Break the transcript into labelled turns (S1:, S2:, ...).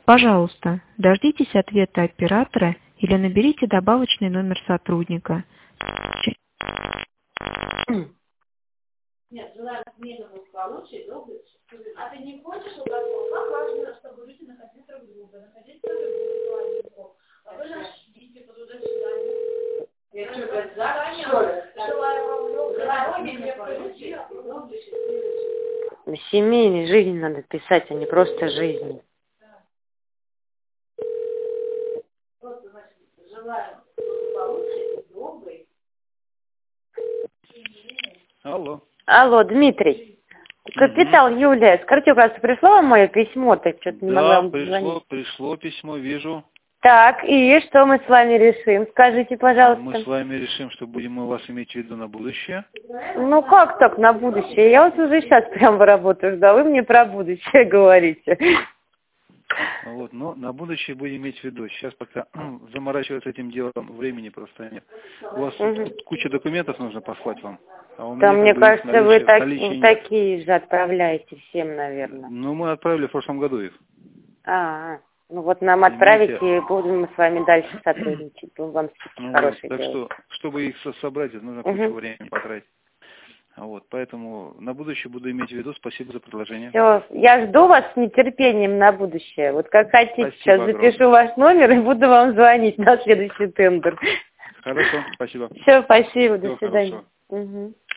S1: Пожалуйста, дождитесь ответа оператора или наберите добавочный номер сотрудника.
S2: Нет, желаю мирного, получше, добрый. А ты не хочешь уголовного? Как важно, чтобы люди находились друг друга, находились друг друга. А вы же идите туда-сюда. Я что, говорю, желаю вам много здоровья, получи,
S3: Семейной жизни надо писать, а не просто жизни.
S2: Просто, значит, желаю получше, добрый.
S4: Алло.
S3: Алло, Дмитрий. Капитал Юлия, скажите, пожалуйста, пришло вам мое письмо? Так что-то не могла вам позвонить.
S4: Пришло письмо, вижу.
S3: Так, и что мы с вами решим? Скажите, пожалуйста.
S4: Мы с вами решим, что будем мы вас иметь в виду на будущее.
S3: Ну как так на будущее? Я вас уже сейчас прям в работу жду, а вы мне про будущее говорите.
S4: Вот, но на будущее будем иметь в виду. Сейчас пока заморачиваться этим делом времени просто нет. У вас куча документов нужно послать вам. А у
S3: да,
S4: меня,
S3: мне кажется, вы
S4: наличия
S3: такие же отправляете всем, наверное.
S4: Ну, мы отправили в прошлом году их.
S3: Ну вот нам отправить, и будем мы с вами дальше сотрудничать. Будем вам хорошие
S4: так
S3: делать.
S4: что, чтобы их собрать, нужно кучу времени потратить. Вот, поэтому на будущее буду иметь в виду. Спасибо за предложение.
S3: Все, я жду вас с нетерпением на будущее. Вот как хотите,
S4: спасибо
S3: сейчас
S4: огромное.
S3: запишу ваш номер и буду вам звонить на следующий тендер.
S4: Хорошо, спасибо.
S3: Все, спасибо, до
S4: Всего
S3: свидания.
S4: хорошего.
S3: Угу.